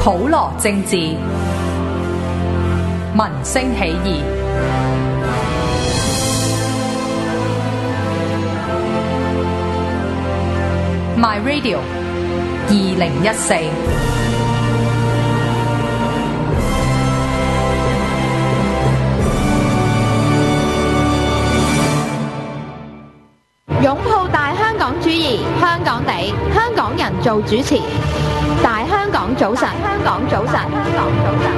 普羅政治，民聲起義。My Radio 2014。 擁抱大香港主義，香港地，香港人做主持。大香港早晨，香港早晨，香港早晨。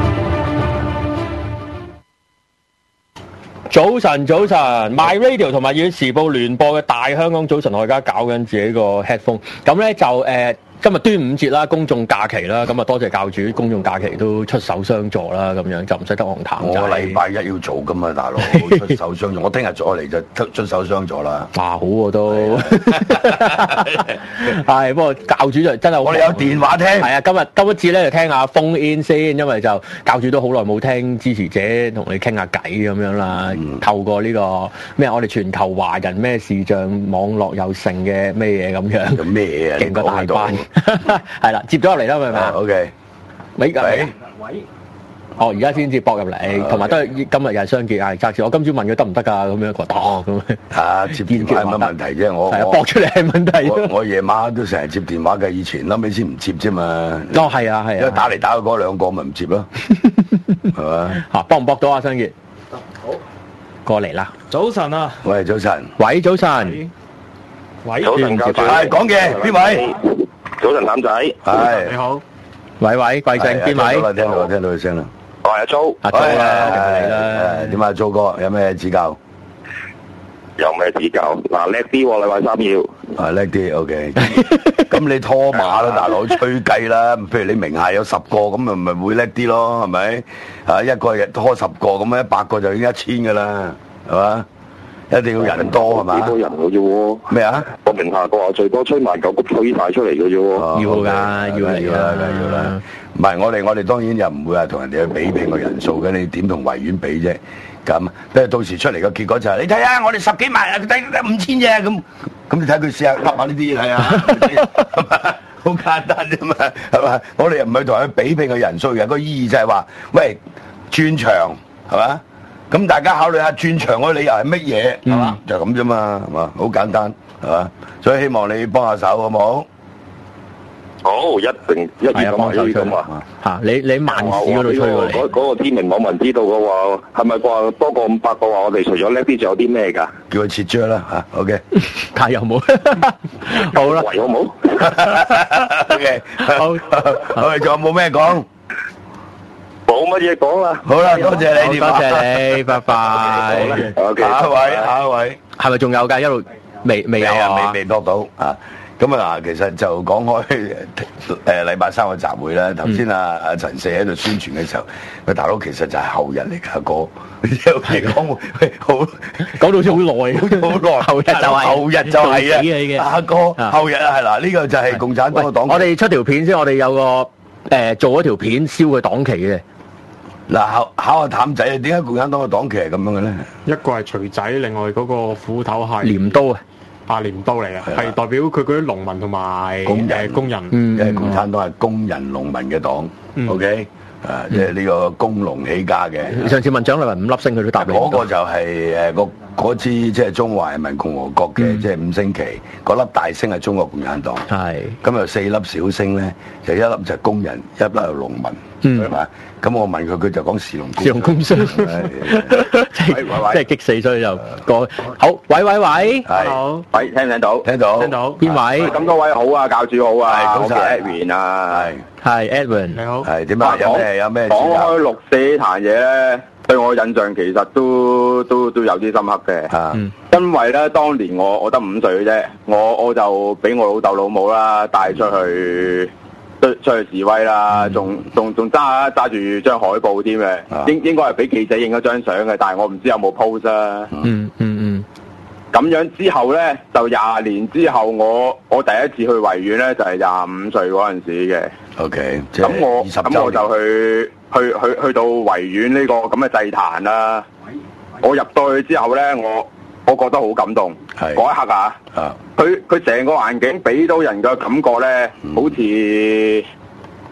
早晨，早晨 ，My Radio 同埋《粵時報》聯播嘅大香港早晨，我而家搞緊自己個 headphone，咁咧就今日端午節啦，公眾假期啦，咁啊多謝教主，公眾假期都出手相助啦，咁樣就唔使得紅毯仔。 我禮拜一要做噶嘛，大佬出手相助，我聽日再嚟就出手相助啦。 好喎都，係不過教主就真係我哋有電話聽。 係啊，今一次咧就聽下 phone in 先，因為就教主都好耐冇聽支持者同你傾下偈咁樣啦。透過呢個咩，我哋全球華人咩視像網絡有成嘅咩嘢咁樣。 有咩嘢啊？ 勁過大班。係啦，接咗入嚟啦，係咪 ？OK。 喂。而家先至駁入嚟，同埋都係今日又係雙傑啊！隔住我今朝問佢得唔得㗎？咁樣佢話咁。 接電話有乜問題啫？我駁出嚟係問題。 我夜晚都成日接電話嘅，以前後尾先唔接啫嘛。 係啊。 因為打嚟打去嗰兩個咪唔接咯，係嘛？ 駁唔駁到啊？雙傑。好。過嚟啦。 早晨啊。 喂，早晨。 喂，早晨。 喂。 早晨，教主。係講嘅邊位？ 早晨，譚仔。 係。 你好。 喂，貴姓？邊位？ 聽到佢聲啦。 我係阿租。 阿租啦， 嚟啦。點啊，租哥有咩指教？ 有咩指教？嗱，叻啲喎，禮拜三要。 叻啲 ，OK。咁你拖馬啦，大佬吹雞啦。譬如你名下有10個，咁咪會叻啲咯，係咪？一個日拖10個，咁100個就已經1000噶啦，係嘛？一定要人多係嘛？ 幾多人嘅啫喎？咩啊？我名下個話最多吹埋9個吹晒出嚟嘅啫喎。 要㗎，要啦。 唔係我哋當然又唔會話同人哋去比拼個人數嘅，你點同維園比啫？咁，不過到時出嚟個結果就係你睇下，我哋10幾萬啊，佢得5000啫咁。咁你睇佢試下噏下呢啲嘢睇下，好簡單啫嘛，係嘛？我哋又唔係同佢比拼個人數嘅，個意義就係話，喂，轉場係嘛？咁大家考慮下轉場嗰個理由係乜嘢係嘛？就咁啫嘛，係嘛？好簡單係嘛？所以希望你幫下手好唔好？ 好，一定一於咁啊！ 你慢市嗰度吹過嚟。 嗰個天明網民知道嘅話，係咪話多過500個話？我哋除咗叻啲，仲有啲咩㗎？ 叫佢切張啦嚇 ，OK。 睇下有冇？好啦， 喂，好冇 ？OK，好，我哋仲有冇咩講？ 冇乜嘢講啦。 好啦，多謝你， 多謝你，拜拜。 OK，下一位， 係咪仲有㗎？一路未有啊？ 未駁到啊！咁啊，其實就講開禮拜三嘅集會啦。頭先阿陳四喺度宣傳嘅時候，喂大佬其實就係後日嚟㗎哥，有嘢講好講到好似好耐，後日就係啊，阿哥後日啊係嗱，呢個就係共產黨嘅黨旗。 我哋出條片先，我哋有個做咗條片燒佢黨旗嘅。 嗱，考下譚仔啊，點解共產黨嘅黨旗係咁樣嘅咧？ 一個係錘仔，另外嗰個斧頭係鐮刀啊！ 鐮刀嚟嘅，係代表佢嗰啲農民同埋工人。 因為共產黨係工人農民嘅黨 ，OK，即係呢個工農起家嘅。 上次問蔣麗芸5粒星，佢都答你。 嗰個就係嗰支即係中華人民共和國嘅即係5星旗，嗰粒大星係中國共產黨。 係。咁有4粒小星咧，就一粒就係工人，一粒係農民，係嘛？咁我問佢就講士農工商， 即係激死，所以就講好。喂， 好，喂，聽唔聽到？ 聽到。 邊位？ 咁多位好啊，教主好啊，我叫 Edwin 啊， 係 Edwin， 你好。 係點啊？有咩？ 講開六四呢壇嘢咧，對我印象其實都有啲深刻嘅。因為咧，當年我得5歲嘅啫，我就俾我老豆老母啦帶出去示威啦，仲揸住張海報添嘅，應該係俾記者影咗張相嘅，但係我唔知有冇 post 啊。咁樣之後咧，就20年之後，我第一次去維園咧，就係25歲嗰陣時嘅。 OK， 咁我就去到維園呢個咁嘅祭壇啦。我入到去之後咧，我覺得好感動。嗰一刻啊，佢成個環境俾到人嘅感覺咧，好似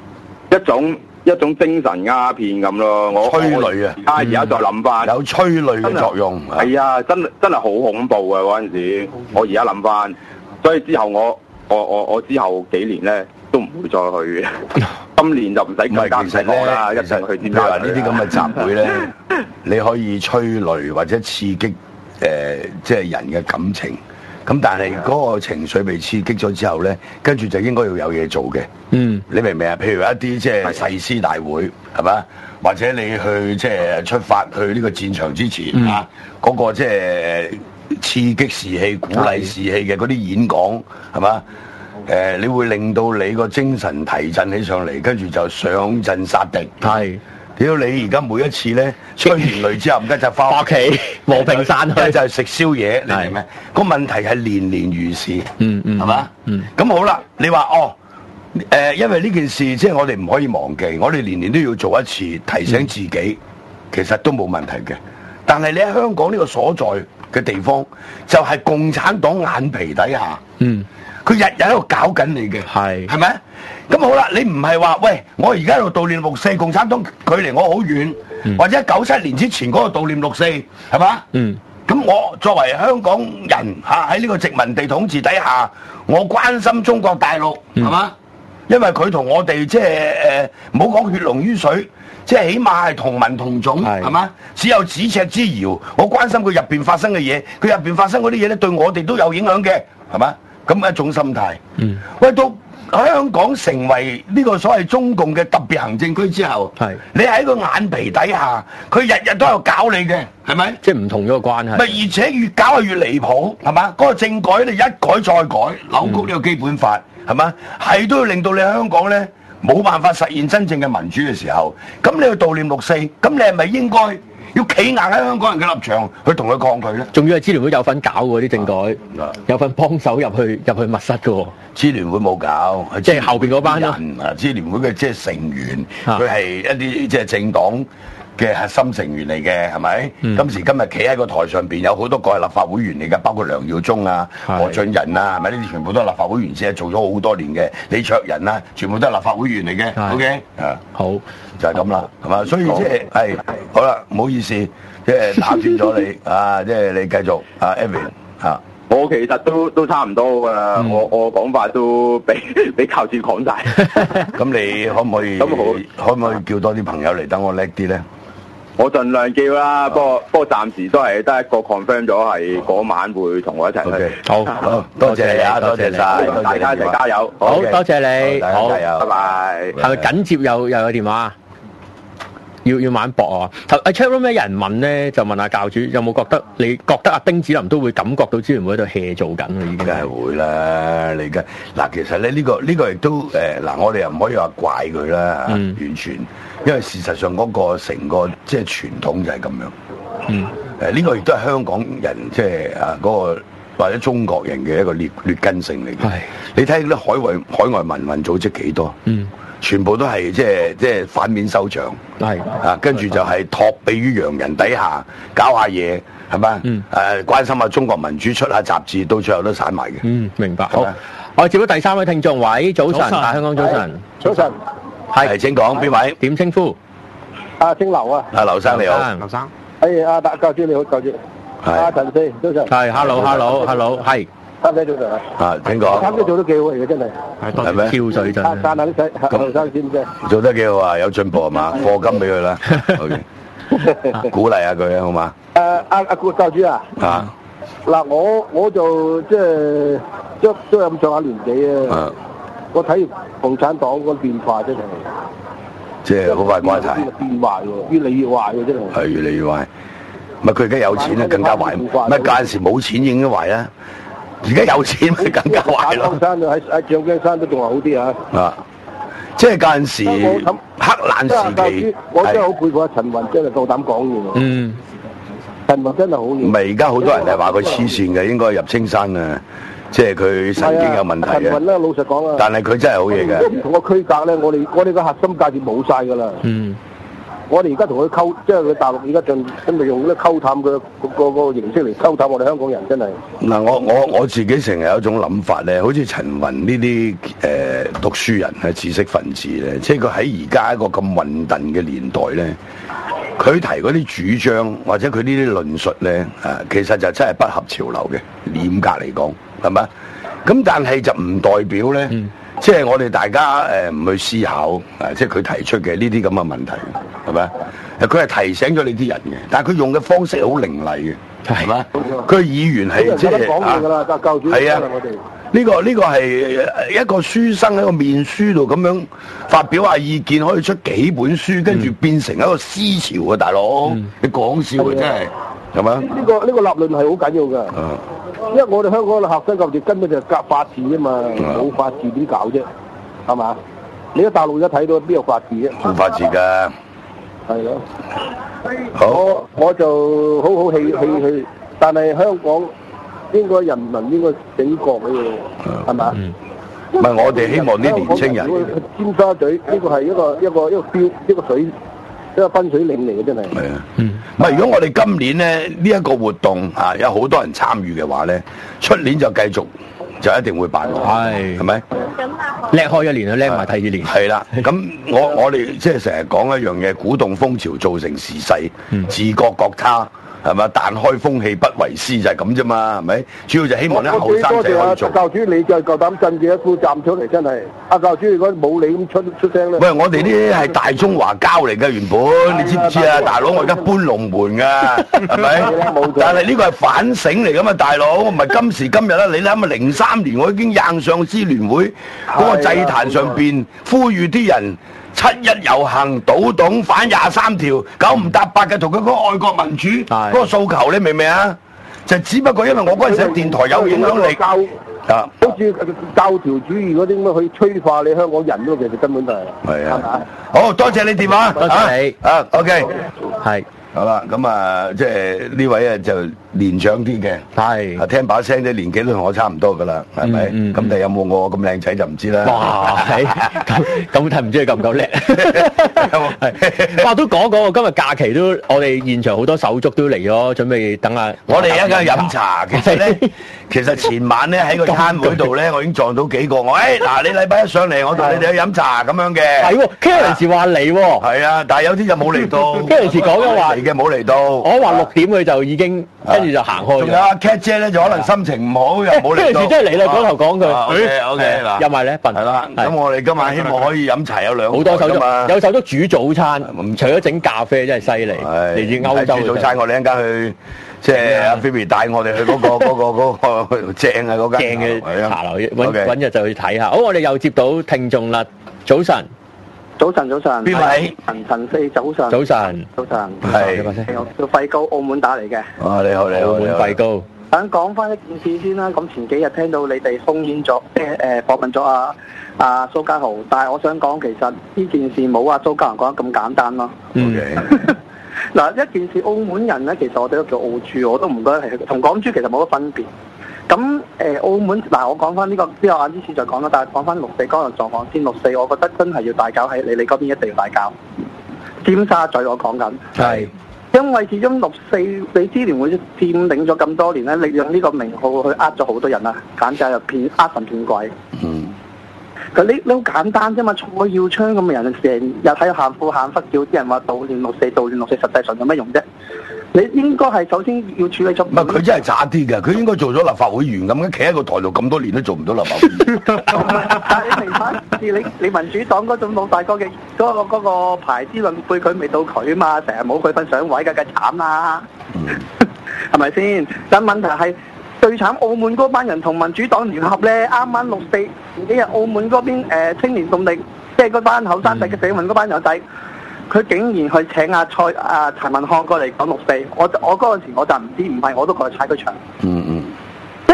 一種精神鴉片咁咯。我催淚啊！ 而家再諗翻， 有催淚嘅作用。 係啊，真係好恐怖啊！嗰陣時，我而家諗翻，所以之後我之後幾年咧都唔會再去嘅。今年就唔使咁擔心我啦，一定去尖沙咀。 呢啲咁嘅集會咧，你可以催淚或者刺激即係人嘅感情。咁但係嗰個情緒被刺激咗之後咧，跟住就應該要有嘢做嘅。嗯，你明唔明啊？譬如一啲即係誓師大會，係嘛？或者你去即係出發去呢個戰場之前啊，嗰個即係刺激士氣、鼓勵士氣嘅嗰啲演講，係嘛？你會令到你個精神提振起上嚟，跟住就上陣殺敵。係。屌你而家每一次咧，吹完淚之後，唔該就翻屋企和平散去，就係食宵夜，你明咩？個問題係年年如是，係嘛？咁好啦，你話因為呢件事即係我哋唔可以忘記，我哋年年都要做一次提醒自己，其實都冇問題嘅。但係你喺香港呢個所在嘅地方，就係共產黨眼皮底下，佢日日喺度搞緊你嘅，係咪？咁好啦，你唔係話喂，我而家喺度悼念六四，共產黨距離我好遠，或者97年之前嗰個悼念六四，係嘛？咁我作為香港人喺呢個殖民地統治底下，我關心中國大陸，係嘛？因為佢同我哋即係唔好講血濃於水，即係起碼係同文同種，係嘛？只有咫尺之遙，我關心佢入邊發生嘅嘢，佢入邊發生嗰啲嘢咧，對我哋都有影響嘅，係嘛？咁一種心態。喂，到香港成為呢個所謂中共嘅特別行政區之後，你喺個眼皮底下，佢日日都有搞你嘅，係咪？即係唔同咗個關係。咪而且越搞係越離譜，係嘛？嗰個政改你一改再改，扭曲呢個基本法，係嘛？係都要令到你香港咧冇辦法實現真正嘅民主嘅時候，咁你去悼念六四，咁你係咪應該要企硬喺香港人嘅立場去同佢抗拒咧？仲要係支聯會有份搞喎啲政改，有份幫手入去密室嘅喎。支聯會冇搞，即係後邊嗰班人啊！支聯會嘅即係成員，佢係一啲即係政黨嘅核心成員嚟嘅，係咪？今時今日企喺個台上邊有好多個係立法會員嚟嘅，包括梁耀忠啊、何俊仁啊，係咪？呢啲全部都係立法會員，先係做咗好多年嘅。李卓人啊，全部都係立法會員嚟嘅。OK，啊，好就係咁啦，係嘛？所以即係好啦，唔好意思，即係打斷咗你啊！即係你繼續啊 ，Evan 啊。 我其實都差唔多噶啦，我講法都俾教主講晒。 咁你可唔可以？可唔可以叫多啲朋友嚟等我叻啲咧？ 我盡量叫啦，不過暫時都係得一個 confirm 咗係嗰晚會同我一齊去。好， 多謝你啊，多謝晒， 大家一齊加油。 好多謝你，好， 加油，拜拜。 係咪緊接又有電話？要慢搏啊！阿 chatroom 有人問咧，就問下教主有冇你覺得阿丁子霖都會感覺到支聯會喺度 hea 做緊啊？已經梗係會啦，你而家嗱，其實咧呢個亦都嗱，我哋又唔可以話怪佢啦，完全，因為事實上嗰個成個即係傳統就係咁樣。呢個亦都係香港人即係嗰個或者中國人嘅一個劣根性嚟嘅。你睇啲海外民運組織幾多？全部都係即係反面收場，跟住就係托庇於洋人底下搞下嘢，係咪？關心下中國民主，出下雜誌，到最後都散埋嘅。明白。好，我接咗第3位聽眾，喂，早晨，大香港早晨， 早晨， 係請講邊位？ 點稱呼？ 姓劉啊。 劉生你好。 劉生。 大教主你好，教主。陳四，早晨。 係 ，hello，係。 三仔早晨請講。 三仔做得幾好嚟嘅，真係。 係咩？ 跳水真。 讚下啲仔，後生先啫。 做得幾好啊！有進步係嘛？課金俾佢啦。OK。鼓勵下佢啊，好嘛？ 阿教主啊。嗱，我就即係都有咁上下年紀啊。我睇共產黨嗰個變化真係。 即係好快關係。 變壞喎，越嚟越壞嘅真係。係越嚟越壞。唔係佢而家有錢啊，更加壞。唔係嗰陣時冇錢已經壞啦。而家有錢咪更加壞咯。山喺將軍山都仲係好啲啊！即係嗰陣時黑爛時期， 我真係好佩服阿陳雲，真係夠膽講嘢。陳雲真係好嘢。唔係而家好多人係話佢黐線嘅，應該入青山啊！即係佢神經有問題嘅。 陳雲咧，老實講啊。 但係佢真係好嘢嘅。 唔同嘅區隔咧，我哋嘅核心價值冇晒㗎啦。 我哋而家同佢溝，即係佢大陸而家真係用嗰啲溝淡嘅個形式嚟溝淡我哋香港人，真係。 嗱，我自己成日有一種諗法咧，好似陳雲呢啲讀書人係知識分子咧，即係佢喺而家一個咁混沌嘅年代咧，佢提嗰啲主張或者佢呢啲論述咧，其實就真係不合潮流嘅，嚴格嚟講，係咪？咁但係就唔代表咧。即係我哋大家唔去思考，即係佢提出嘅呢啲咁嘅問題，係咪？佢係提醒咗你啲人嘅，但係佢用嘅方式好凌厲嘅，係咪？佢議員係即係係啊，呢個係一個書生喺個面書度咁樣發表下意見，可以出幾本書，跟住變成一個思潮啊！大佬，你講笑啊，真係係咪？ 呢個立論係好緊要㗎。因為我哋香港嘅核心價值根本就係夾法治啊嘛，冇法治點搞啫？係嘛？你喺大陸而家睇到邊有法治啫？ 冇法治㗎。 係咯。 好。 我就好氣，但係香港應該人民應該醒覺嘅，係嘛？ 唔係我哋希望啲年青人。 尖沙咀呢個係一個標一個水。一個分水嶺嚟嘅真係。係啊， 唔係如果我哋今年咧呢一個活動有好多人參與嘅話咧，出年就繼續就一定會辦落，係咪？ 叻開一年就叻埋第二年。 係啦，咁我哋即係成日講一樣嘢，鼓動風潮造成時勢，自覺覺他。係咪？但開風氣不為師就係咁啫嘛，係咪？主要就希望啲後生仔可以做。 教主你就夠膽鎮住一副站出嚟，真係。阿教主如果冇你咁出聲咧。 喂，我哋呢啲係大中華膠嚟嘅原本，你知唔知啊？大佬，我而家搬龍門㗎，係咪？但係呢個係反省嚟㗎嘛，大佬，唔係今時今日啦。你諗下03年我已經硬上支聯會嗰個祭壇上邊呼籲啲人。7·1遊行倒董反23條，9唔搭8嘅同佢講愛國民主嗰個訴求，你明唔明啊？就只不過因為我嗰陣時喺電台有影響力， 好似教條主義嗰啲咁去催化你香港人咯，其實根本就係。係啊， 好多謝你電話， 多謝你。 OK， 係。 好啦，咁即係呢位就年長啲嘅，係聽把聲啲年紀都同我差唔多噶啦，係咪？咁但係有冇我咁靚仔就唔知啦。 哇，咁睇唔知你夠唔夠叻？係，哇都講今日假期都，我哋現場好多手足都嚟咗，準備等下。 我哋一陣飲茶，其實前晚咧喺個攤會度咧，我已經撞到幾個。嗱，你禮拜一上嚟，我同你哋去飲茶咁樣嘅。 係喎 ，Clarence 話嚟喎。 係啊，但係有啲就冇嚟到。 Clarence 講咗話。 嘅冇嚟到， 我話6點佢就已經跟住就行開。 仲有阿 Cat 姐咧，就可能心情唔好又冇嚟到。 跟住真係嚟啦，嗰頭講佢。 OK 嗱， 入埋咧，笨係啦。咁我哋今晚希望可以飲茶有兩好多手足，有手足煮早餐，除咗整咖啡真係犀利。嚟自歐洲煮早餐，我哋一陣間去，即係阿 Phoebe 帶我哋去嗰個正啊嗰間正嘅茶樓，揾日就去睇下。好，我哋又接到聽眾啦，早晨。 早晨， 邊位？ 陳四，早晨。 早晨， 係。 我叫費高，澳門打嚟嘅。 你好， 澳門費高。 想講翻一件事先啦。咁前幾日聽到你哋烽煙咗，訪問咗阿蘇嘉豪，但係我想講，其實呢件事冇阿蘇嘉豪講得咁簡單咯。 OK。 嗱，一件事，澳門人咧，其實我哋都叫澳豬，我都唔覺得係同港豬其實冇乜分別。咁澳門嗱，我講翻呢個之後，晏啲先再講啦。但係講翻6四嗰個狀況先，6四我覺得真係要大搞喺你嗰邊一定要大搞。尖沙咀我講緊係，因為始終6四你支聯會佔領咗咁多年咧，利用呢個名號去呃咗好多人啊，簡直係呃神騙鬼。佢你好簡單啫嘛，蔡耀昌咁嘅人成日喺喊苦喊忽，叫啲人話悼念6四，實際上有咩用啫？你應該係首先要處理咗。唔係佢真係渣啲嘅，佢應該做咗立法會議員咁樣，企喺個台度咁多年都做唔到立法會議員。 但係你明白，你民主黨嗰種老大哥嘅嗰個排資論輩，佢未到佢嘛，成日冇佢份上位嘅，梗係慘啦。係咪先？但問題係最慘，澳門嗰班人同民主黨聯合咧，啱啱6四前幾日澳門嗰邊青年動力，即係嗰班後生仔嘅社民嗰班友仔。佢竟然去請陳文康過嚟講6四，我嗰陣時我就唔知，唔係我都過去踩佢場。即係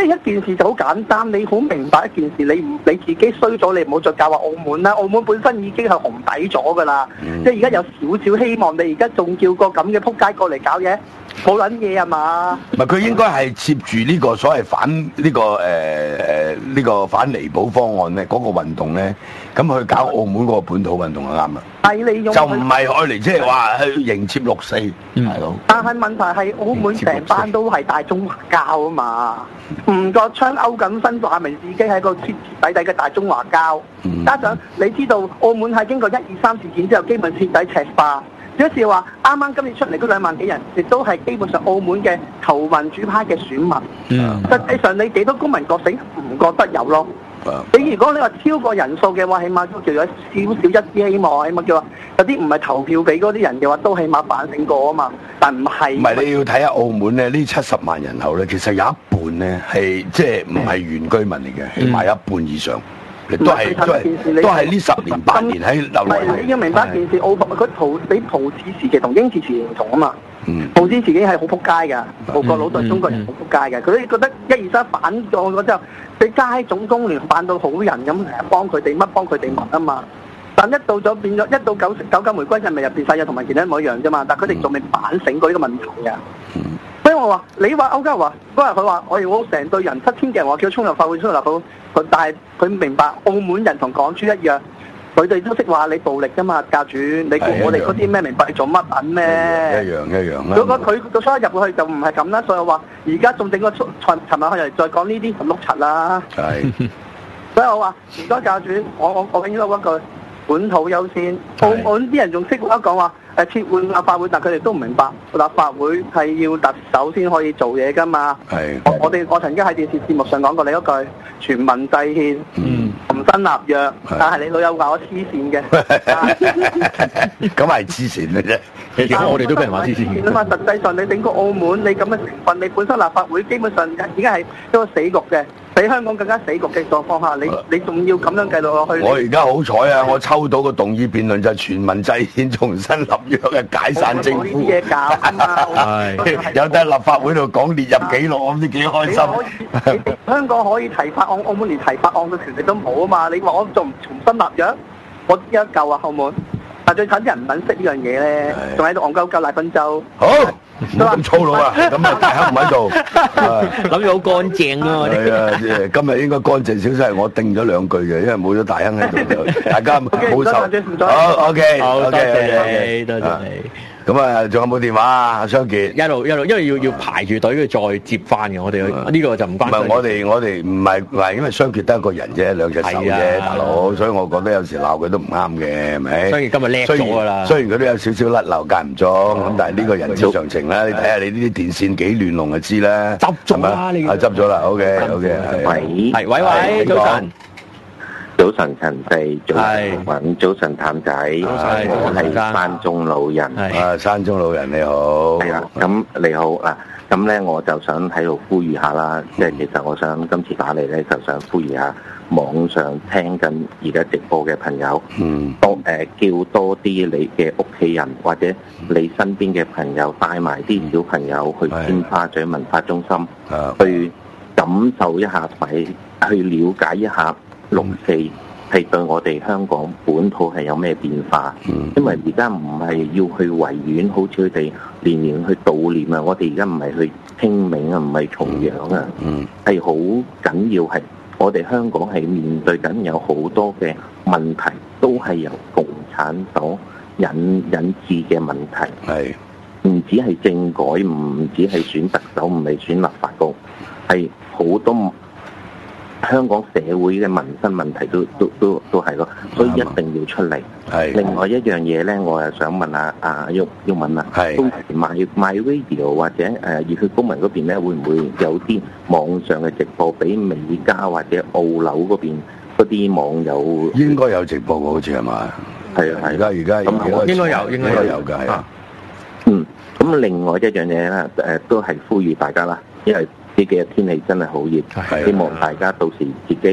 一件事就好簡單，你好明白一件事，你自己衰咗，你唔好再教話澳門啦。澳門本身已經係紅底咗㗎啦，即係而家有少少希望，你而家仲叫個咁嘅撲街過嚟搞嘢，冇撚嘢啊嘛？ 唔係佢應該係接住呢個所謂反呢個反離補方案咧，嗰個運動咧，咁去搞澳門嗰個本土運動就啱啦。 係你用就唔係愛嚟即係話去迎接6四，係咯。 但係問題係澳門成班都係大中華膠啊嘛，吳國昌、歐錦新話明自己係個徹徹底底嘅大中華膠，加上你知道澳門係經過1、2、3事件之後，基本徹底赤化。有時話啱啱今年出嚟嗰2萬幾人，亦都係基本上澳門嘅投民主派嘅選民。實際上你幾多公民覺醒唔覺得有咯？你如果你話超過人數嘅話，起碼都叫有少少一啲希望，起碼叫話有啲唔係投票俾嗰啲人嘅話，都起碼反省過啊嘛。但唔係。唔係你要睇下澳門咧，呢70萬人口咧，其實有一半咧係即係唔係原居民嚟嘅，起碼一半以上。都係呢10年8年喺留落嚟。 你要明白一件事，澳佢比葡治時期同英治時期唔同啊嘛。葡治時期係好撲街㗎，葡國佬對中國人好撲街嘅。佢哋覺得1、2、3反咗嗰之後，你加總工聯扮到好人咁，成日幫佢哋乜幫佢哋乜啊嘛。但一到咗變咗，一到99回歸就咪入變晒嘢，同埋其他一模一樣啫嘛。但係佢哋仲未反省過呢個問題啊。所以我話你話歐家華嗰日佢話我成隊人7000嘅人話叫衝入法會，衝入立法會，但係佢明白澳門人同港豬一樣，佢哋都識話你暴力㗎嘛，教主，你估我哋嗰啲咩明白你做乜撚咩？ 一樣啦。 如果佢到初一入去就唔係咁啦，所以我話而家仲整個尋日佢又再講呢啲碌柒啦。係。所以我話唔該教主，我永遠都講句本土優先。澳門啲人仲識講話。撤換立法會，但佢哋都唔明白，立法會係要特首先可以做嘢㗎嘛。係。我曾經喺電視節目上講過你嗰句全民制憲，重新立約，但係你老友話我黐線嘅。 咁係黐線嘅啫。 其實我哋都俾人話黐線嘅。 實際上你整個澳門，你咁嘅成分，你本身立法會基本上已經係一個死局嘅，比香港更加死局嘅狀況下，你仲要咁樣繼續落去？ 我而家好彩啊！我抽到個動議辯論就係全民制憲重新立約嘅解散政府。 呢啲嘢搞啊嘛！ 有得立法會度講列入記錄，我唔知幾開心。 香港可以提法案，澳門連提法案嘅權力都冇啊嘛！你話我仲唔重新立約？我一嚿啊，澳門。但最慘啲人唔撚識呢樣嘢咧，仲喺度戇鳩鳩賴賓州。好，唔好咁粗魯啊！咁啊，大亨唔喺度， 諗住好乾淨啊！ 係啊，今日應該乾淨少少，係我定咗2句嘅，因為冇咗大亨喺度，大家冇受。好 OK， 好，多謝你，多謝你。 咁啊，仲有冇電話啊？雙傑一路，因為要排住隊再接翻嘅，我哋呢個就唔關。 唔係我哋唔係因為雙傑得一個人啫，2隻手啫，大佬，所以我覺得有時鬧佢都唔啱嘅，係咪？雙傑今日叻咗㗎啦。雖然佢都有少少甩漏間唔中，咁但係呢個人之常情啦。你睇下你呢啲電線幾亂龍就知啦。執咗啦，你執咗啦。OK， 喂，早晨。 早晨陳四，早晨雲，早晨譚仔，我係山中老人。 山中老人你好。 係啦，咁你好嗱，咁咧我就想喺度呼籲下啦，即係其實我想今次打嚟咧，就想呼籲下網上聽緊而家直播嘅朋友，叫多啲你嘅屋企人或者你身邊嘅朋友帶埋啲小朋友去尖沙咀文化中心，去感受一下去了解一下。6四係對我哋香港本土係有咩變化？因為而家唔係要去維園，好似佢哋年年去悼念啊！我哋而家唔係去清明啊，唔係重陽啊，係好緊要係我哋香港係面對緊有好多嘅問題，都係由共產黨引致嘅問題。係唔止係政改，唔止係選特首，唔係選立法局，係好多。香港社會嘅民生問題都係咯，所以一定要出嚟。係。另外一樣嘢咧，我又想問下毓民啊，到時My Radio 或者熱血公民嗰邊咧，會唔會有啲網上嘅直播俾美加或者澳紐嗰邊嗰啲網友？ 應該有直播嘅，好似係嘛？係啊，而家應該有㗎，係啊。 咁另外一樣嘢咧，都係呼籲大家啦，因為呢幾日天氣真係好熱，希望大家到時自己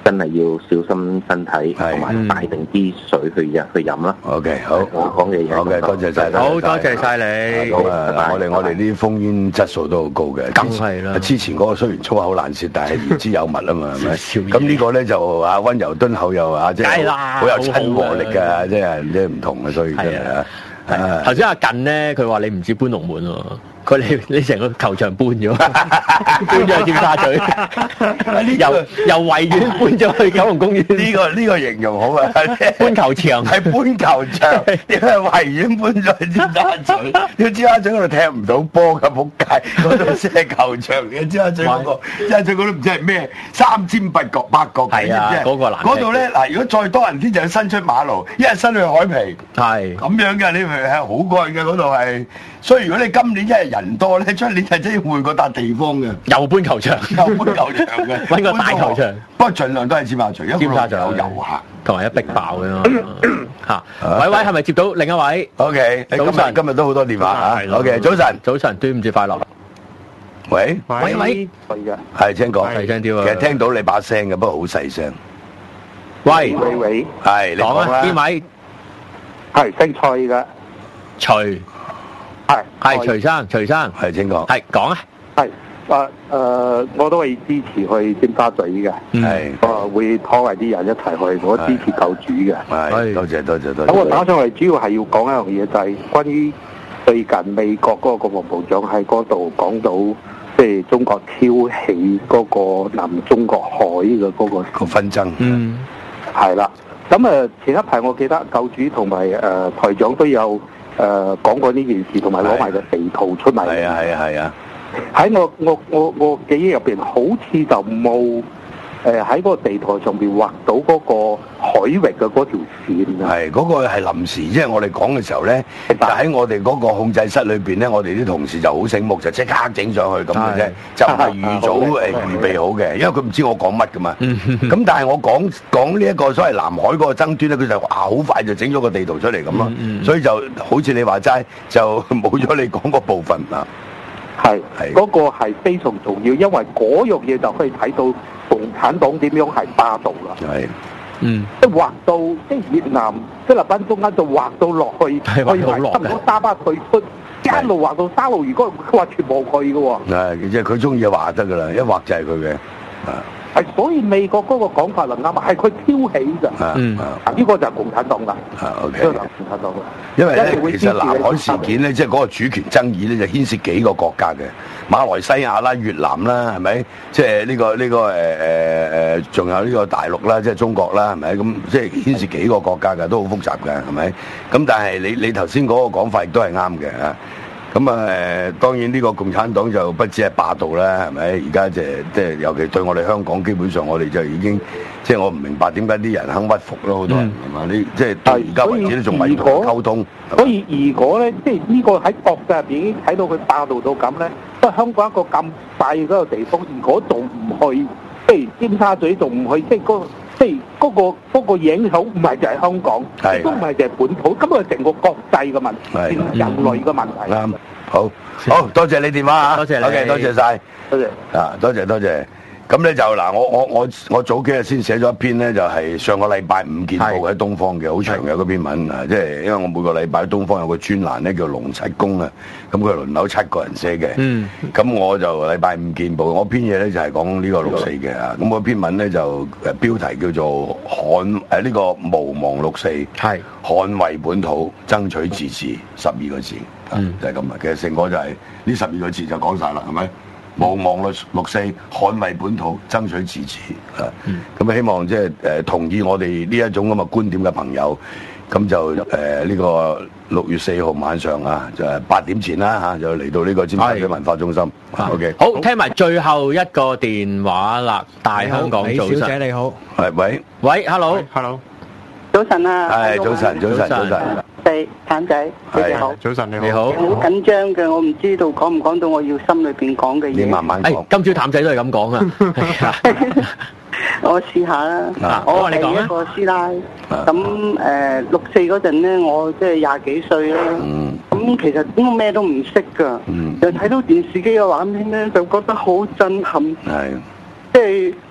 真係要小心身體，同埋帶定啲水去飲啦。 OK， 好， 我講嘅嘢。 好嘅，多謝晒。 好多謝晒你。 咁我哋啲烽煙質素都好高嘅。 梗係啦。 之前嗰個雖然粗口難舌，但係言之有物啊嘛，係咪？咁呢個咧就溫柔敦厚又即係好有親和力嘅，即係唔同嘅，所以真係啊。 頭先阿近咧，佢話你唔知搬龍門喎。你成個球場搬咗，搬咗去尖沙咀，由維園搬咗去九龍公園。 呢個形容好啊！ 搬球場係搬球場，點解維園搬咗去尖沙咀？要尖沙咀嗰度踢唔到波㗎，仆街！嗰度先係球場嘅，尖沙咀嗰個，尖沙咀嗰度唔知係咩三尖八角係啊，嗰個難。 嗰度咧嗱，如果再多人啲就要伸出馬路，一係伸去海皮， 係咁樣嘅，你係好過癮嘅嗰度係。所以如果你今年一係人多咧，出年係真要換個笪地方嘅， 又搬球場嘅，揾個大球場。 不過盡量都係尖沙咀，因為尖沙咀有遊客， 同埋一逼爆嘅嘛嚇。喂，係咪接到另一位 ？OK， 早晨，今日都好多電話嚇。OK， 早晨，端午節快樂。喂，係請講， 細聲啲喎。 其實聽到你把聲嘅，不過好細聲。 喂， 係你講啦。 邊位？ 係姓蔡嘅。 徐。係徐生， 係請講， 係講啊， 係我都會支持去尖沙咀嘅，係，會拖埋啲人一齊去，我支持救主嘅， 係，多謝。 咁我打上嚟主要係要講一樣嘢，就係關於最近美國嗰個國防部長喺嗰度講到，即係中國挑起嗰個南中國海嘅嗰個紛爭， 係啦，咁前一排我記得救主同埋台長都有。講過呢件事，同埋攞埋個地圖出嚟。 係啊！ 喺我記憶入邊，好似就冇喺嗰個地圖上邊畫到嗰個海域嘅嗰條線。 係嗰個係臨時，即係我哋講嘅時候咧，就喺我哋嗰個控制室裏邊咧，我哋啲同事就好醒目，就即刻整上去咁嘅啫，就唔係預早預備好嘅，因為佢唔知我講乜噶嘛。咁但係我講呢一個所謂南海嗰個爭端咧，佢就好快就整咗個地圖出嚟咁咯，所以就好似你話齋，就冇咗你講嗰部分啊。 係嗰個係非常重要，因為嗰樣嘢就可以睇到共產黨點樣係霸道啦。 係， 即係劃到即係越南、菲律賓中間就劃到落去，去埋差唔多沙巴退出，一路劃到沙路。如果佢話全部去嘅喎， 係即係佢中意劃得㗎啦，一劃就係佢嘅啊。 係，所以美國嗰個講法能啱，係佢挑起㗎。呢個就係共產黨啦。 OK， 共產黨啦。 因為咧，其實南海事件咧，即係嗰個主權爭議咧，就牽涉幾個國家嘅，馬來西亞啦、越南啦，係咪？即係呢個仲有呢個大陸啦，即係中國啦，係咪？咁即係牽涉幾個國家㗎，都好複雜㗎，係咪？咁但係你頭先嗰個講法亦都係啱嘅啊。咁當然呢個共產黨就不止係霸道啦，係咪？而家即係尤其對我哋香港，基本上我哋就已經即係我唔明白點解啲人肯屈服咯，好多人係嘛？你即係到而家為止都仲未同佢溝通。 所以如果咧，即係呢個喺國際入邊已經睇到佢霸道到咁咧，即係香港一個咁細嗰個地方，如果仲唔去，即係尖沙咀仲唔去，即係嗰個影響唔係就係香港，都唔係就係本土，咁係成個國際嘅問題，人類嘅問題。 啱，好多謝你電話啊！多謝你 ，OK， 多謝晒， 多謝啊，多謝。咁咧就嗱，我早幾日先寫咗一篇咧，就係上個禮拜五見報喺東方嘅，好長嘅嗰篇文啊，即係因為我每個禮拜喺東方有個專欄咧叫龍七公啊，咁佢輪流7個人寫嘅，咁我就禮拜五見報，我篇嘢咧就係講呢個6·4嘅啊，咁我篇文咧就標題叫做呢個無忘6·4，係捍衛本土，爭取自治，12個字，就係咁啊，其實成個就係呢12個字就講晒啦，係咪？無忘6·4，捍衛本土，爭取自治啊！咁希望即係同意我哋呢一種咁嘅觀點嘅朋友，咁就呢個6月4號晚上啊，就8點前啦嚇，就嚟到呢個尖沙咀文化中心。OK， 好，聽埋最後一個電話啦，大香港早晨， 李小姐你好， 喂 ，hello， 早晨啊， 係早晨。 譚仔，你好， 早晨你好， 好緊張嘅，我唔知道講唔講到我要心裏邊講嘅嘢。 你慢慢講。 今朝譚仔都係咁講啊。 我試下啦。我係一個師奶，咁6·4嗰陣咧，我即係20幾歲啦。咁其實我咩都唔識㗎，就睇到電視機嘅畫面咧，就覺得好震撼。係。即係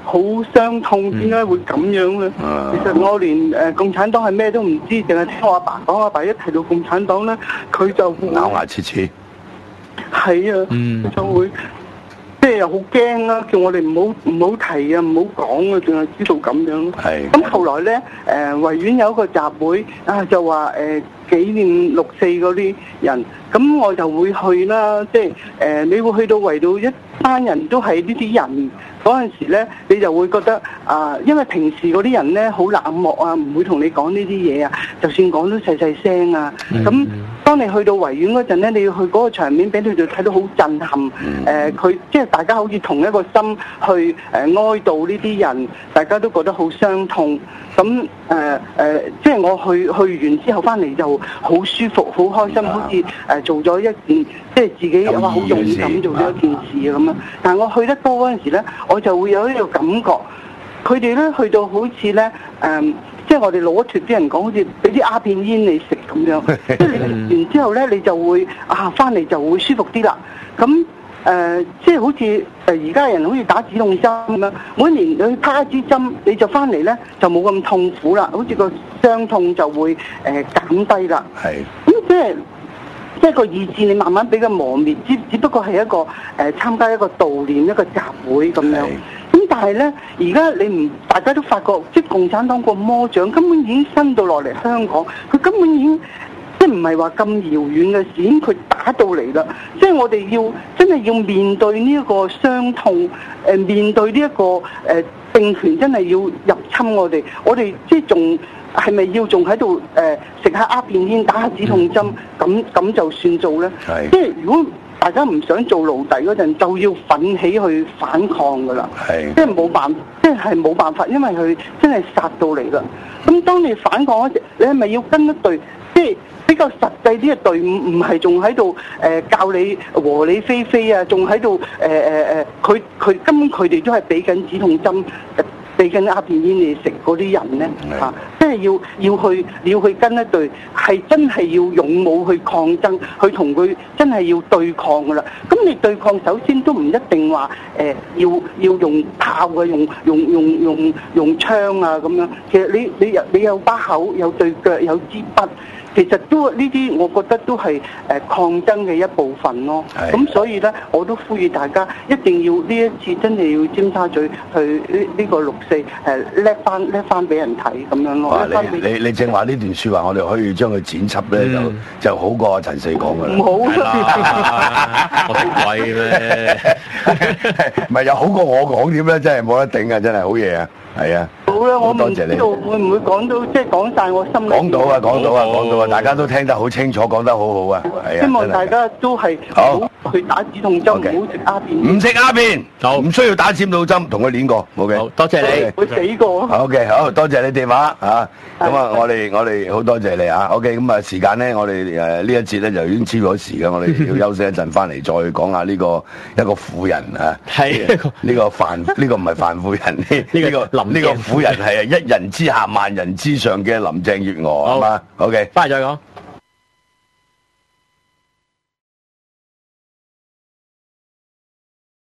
好傷痛，點解會咁樣咧？其實我連共產黨係咩都唔知，淨係聽我阿爸講，阿爸一提到共產黨咧，佢就咬牙切齒。 係啊，就會即係又好驚啦，叫我哋唔好提啊，唔好講啊，淨係知道咁樣。係。咁後來咧，維園有一個集會啊，就話紀念六四嗰啲人，咁我就會去啦。即係你會去到圍到一班人都係呢啲人。嗰陣時咧，你就會覺得因為平時嗰啲人咧好冷漠啊，唔會同你講呢啲嘢啊，就算講都細細聲啊。咁當你去到維園嗰陣咧，你要去嗰個場面，俾你哋睇到好震撼。佢即係大家好似同一個心去哀悼呢啲人，大家都覺得好傷痛。咁即係我去完之後翻嚟就好舒服、好開心，好似做咗一件即係自己好勇敢做咗一件事咁樣。但係我去得多嗰陣時咧，我就會有呢個感覺，佢哋咧去到好似咧即係我哋攞脱啲人講，好似俾啲鴉片煙你食咁樣。即係你食完之後咧，你就會翻嚟就會舒服啲啦。咁即係好似而家人好似打止痛針咁樣，每年你打一支針，你就翻嚟咧就冇咁痛苦啦，好似個傷痛就會減低啦。係。咁即係個意志，你慢慢俾佢磨滅，只不過係一個參加一個悼念一個集會咁樣。咁但係咧，而家大家都發覺，即係共產黨個魔掌根本已經伸到落嚟香港，佢根本已經即係唔係話咁遙遠嘅事，已經佢打到嚟啦。即係我哋真係要面對呢一個傷痛，面對呢一個政權真係要入侵我哋即係仲係咪要仲喺度食下鴉片煙、打下止痛針咁就算做咧？即係如果大家唔想做奴隸嗰陣，就要奮起去反抗噶啦。即係冇辦法，因為佢真係殺到嚟啦。咁當你反抗嗰陣，你係咪要跟一隊即係比較實際啲嘅隊伍，唔係仲喺度教你和理非非啊？仲喺度佢根本佢哋都係俾緊止痛針。俾緊鴉片煙你食嗰啲人咧即係要去跟一隊，係真係要勇武去抗爭，去同佢真係要對抗噶啦。咁你對抗首先都唔一定話要用炮啊，用槍啊咁樣。其實你有把口，有對腳，有支筆。其實都呢啲，我覺得都係抗爭嘅一部分咯。咁所以咧，我都呼籲大家一定要呢一次真係要尖沙咀去呢個六四叻翻俾人睇咁樣咯。 你正話呢段説話，我哋可以將佢剪輯咧，就好過陳四講噶啦。 唔好我識鬼咩？ 唔係又好過我講點咧？真係冇得頂啊！真係好嘢啊！係啊。 好啦，我唔知道會唔會講到即係講晒我心裏。 講到啊！大家都聽得好清楚，講得好好啊！係啊， 希望大家都係唔好去打止痛針，唔好食鴉片。 唔食鴉片，就唔需要打止痛針，同佢練過。OK， 好多謝你。 會死過。 OK，好多謝你電話嚇。咁啊，我哋好多謝你啊。OK，咁啊時間咧，我哋呢一節咧就已經超咗時嘅，我哋要休息一陣，翻嚟再講下呢個一個婦人啊。係呢個唔係范婦人，呢個婦人係一人之下萬人之上嘅林鄭月娥啊嘛。OK，翻嚟再講。